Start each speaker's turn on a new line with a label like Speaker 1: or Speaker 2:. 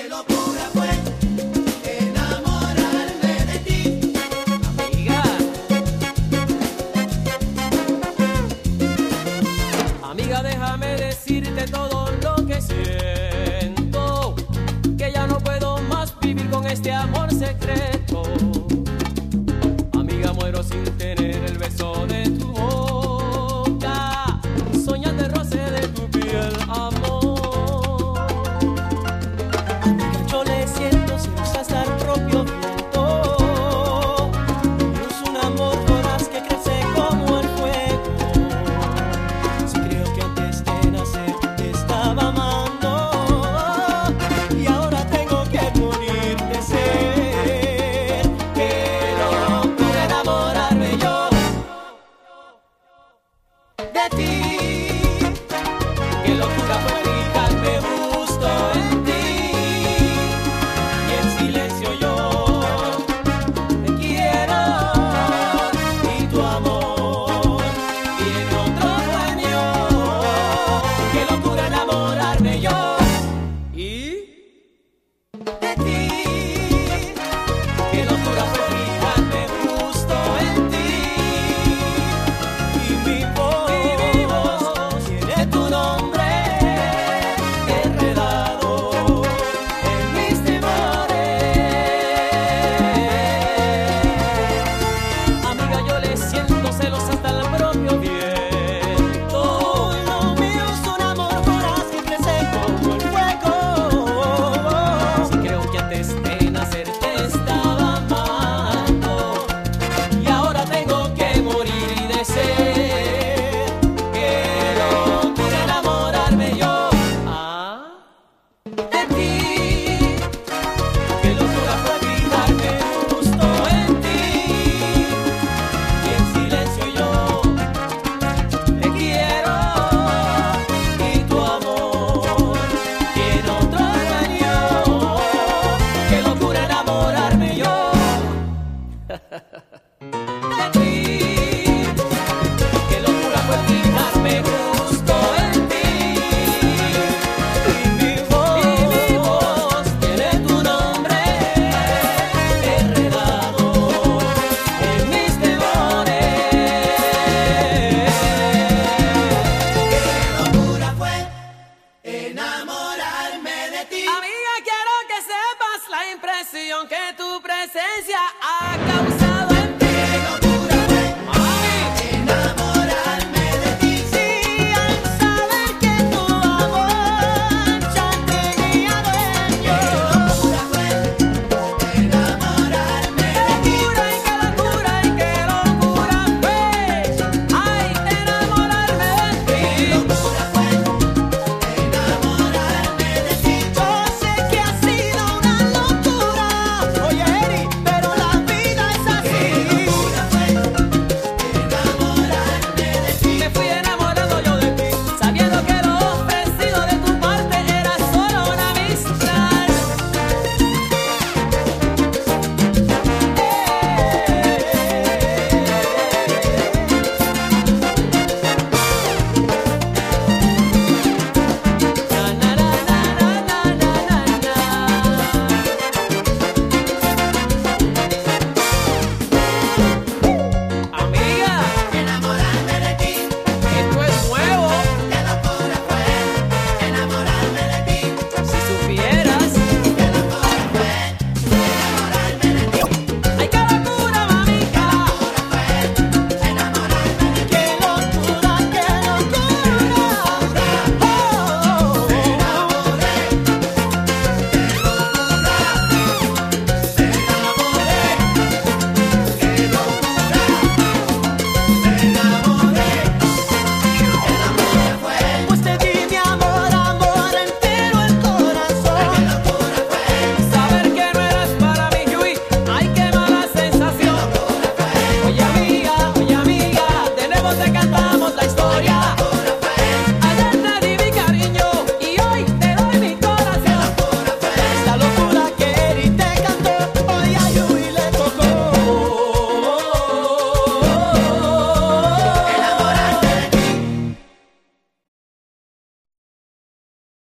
Speaker 1: Qué locura fue enamorarme de ti.
Speaker 2: Amiga, amiga, déjame decirte todo lo que siento, que ya no puedo más vivir con este amor secreto. Amiga, muero sin tener el beso de tu boca, soñando el roce de tu piel, amor. Amiga, yo le siento celos hasta el propio viento, y es un amor voraz que crece como el fuego. Si creo que antes de nacer te estaba amando, y ahora tengo que morir de sed. Qué locura enamorarme yo de ti. Qué locura fue fijarme justo en ti, y en silencio yo te quiero, y tu amor tiene otro dueño. Qué locura enamorarme yo de ti. Qué locura fue fijarme justo en ti, y mi voz tiene tu nombre enredado en mis temores. Amiga, yo le siento celos hasta el propio viento. Lo mío es un amor voraz que crece como el fuego. Si creo que antes de nacer te estaba amando, y ahora tengo que morir de sed. Qué locura enamorarme yo de ti. Qué locura fue fijarme justo en ti, y en silencio yo te quiero, y tu amor tiene otro dueño. Qué locura enamorarme yo de ti. Qué locura fue fijarme justo en ti, y mi voz tiene tu nombre enredado en mis temores.
Speaker 1: Qué locura fue enamorarme de ti.
Speaker 2: Amiga, quiero que sepas la impresión que tu presencia ha causado.